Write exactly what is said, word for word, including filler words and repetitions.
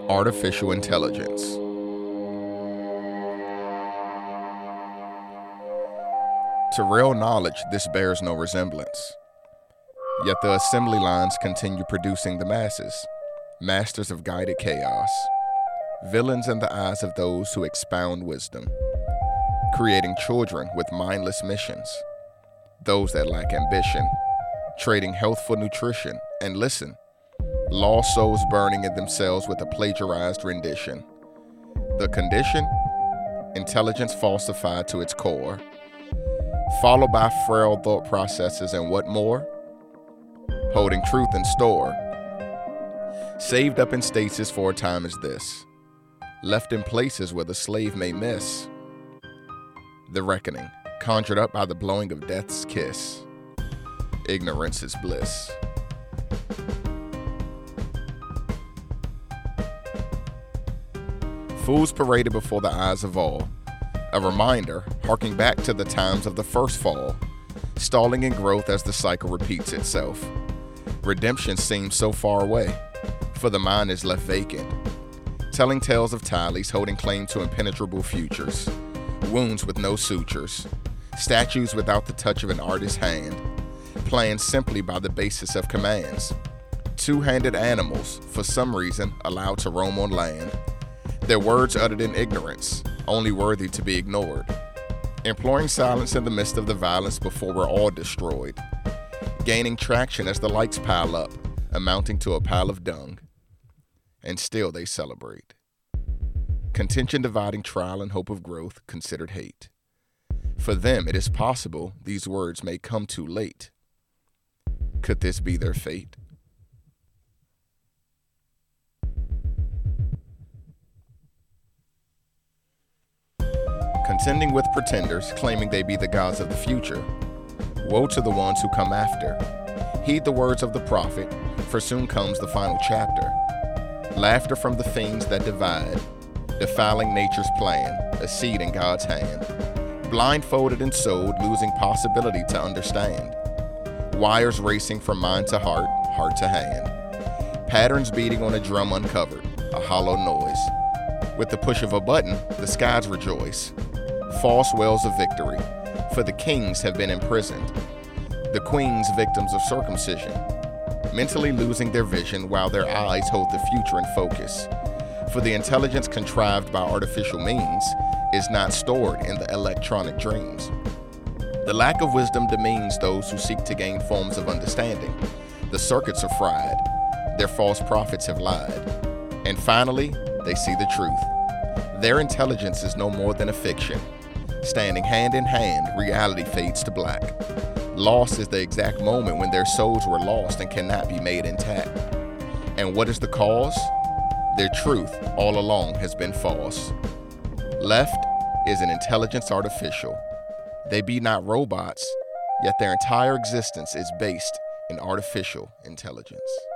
Artificial intelligence. To real knowledge, this bears no resemblance. Yet the assembly lines continue producing the masses, masters of guided chaos, villains in the eyes of those who expound wisdom, creating children with mindless missions, those that lack ambition, trading health for nutrition, and listen, lost souls burning in themselves with a plagiarized rendition. The condition? Intelligence falsified to its core, followed by frail thought processes and what more? Holding truth in store, saved up in stasis for a time as this, left in places where the slave may miss. The reckoning, conjured up by the blowing of death's kiss. Ignorance is bliss. Fools paraded before the eyes of all, a reminder harking back to the times of the first fall, stalling in growth as the cycle repeats itself. Redemption seems so far away, for the mind is left vacant, telling tales of tallies holding claim to impenetrable futures, wounds with no sutures, statues without the touch of an artist's hand, planned simply by the basis of commands, two-handed animals, for some reason, allowed to roam on land, their words uttered in ignorance, only worthy to be ignored, imploring silence in the midst of the violence before we're all destroyed, gaining traction as the lights pile up, amounting to a pile of dung, and still they celebrate. Contention dividing trial and hope of growth considered hate. For them it is possible these words may come too late. Could this be their fate? Contending with pretenders, claiming they be the gods of the future. Woe to the ones who come after. Heed the words of the prophet, for soon comes the final chapter. Laughter from the fiends that divide, defiling nature's plan, a seed in God's hand. Blindfolded and sold, losing possibility to understand. Wires racing from mind to heart, heart to hand. Patterns beating on a drum uncovered, a hollow noise. With the push of a button, the skies rejoice. False wells of victory, for the kings have been imprisoned. The queens victims of circumcision, mentally losing their vision while their eyes hold the future in focus. For the intelligence contrived by artificial means is not stored in the electronic dreams. The lack of wisdom demeans those who seek to gain forms of understanding. The circuits are fried, their false prophets have lied. And finally, they see the truth. Their intelligence is no more than a fiction. Standing hand in hand, reality fades to black. Lost is the exact moment when their souls were lost and cannot be made intact. And what is the cause? Their truth all along has been false. Left is an intelligence artificial. They be not robots, yet their entire existence is based in artificial intelligence.